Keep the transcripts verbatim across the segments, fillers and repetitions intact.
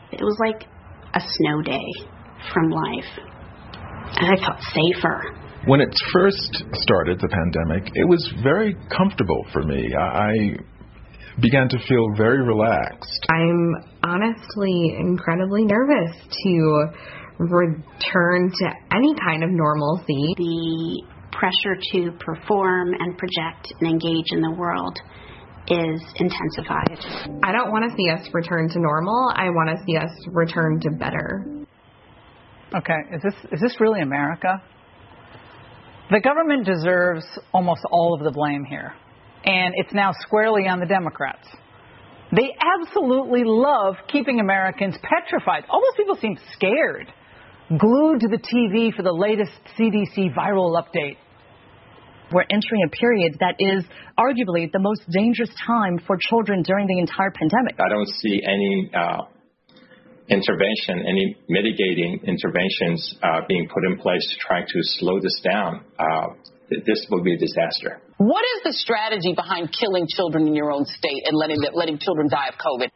It was like a snow day from life. And I felt safer. When it first started, the pandemic, it was very comfortable for me. I began to feel very relaxed. I'm honestly incredibly nervous to return to any kind of normalcy. The pressure to perform and project and engage in the world is intensified. I don't want to see us return to normal. I want to see us return to better. Okay, is this is this really America? The government deserves almost all of the blame here, and it's now squarely on the Democrats. They absolutely love keeping Americans petrified. All those people seem scared, glued to the T V for the latest C D C viral update. We're entering a period that is arguably the most dangerous time for children during the entire pandemic. I don't see any uh, intervention, any mitigating interventions uh, being put in place to try to slow this down. Uh, this will be a disaster. What is the strategy behind killing children in your own state and letting letting children die of COVID?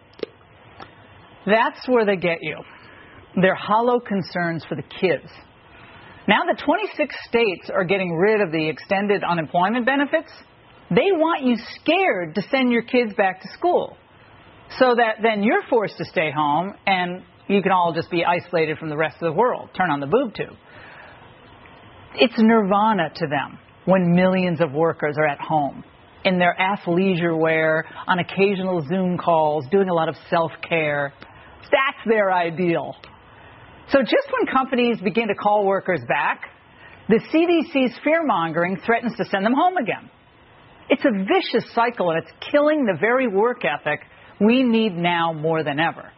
That's where they get you. They're hollow concerns for the kids. Now that twenty-six states are getting rid of the extended unemployment benefits, they want you scared to send your kids back to school so that then you're forced to stay home and you can all just be isolated from the rest of the world. Turn on the boob tube. It's nirvana to them when millions of workers are at home in their athleisure wear, on occasional Zoom calls, doing a lot of self-care. That's their ideal. So just when companies begin to call workers back, the C D C's fear-mongering threatens to send them home again. It's a vicious cycle, and it's killing the very work ethic we need now more than ever.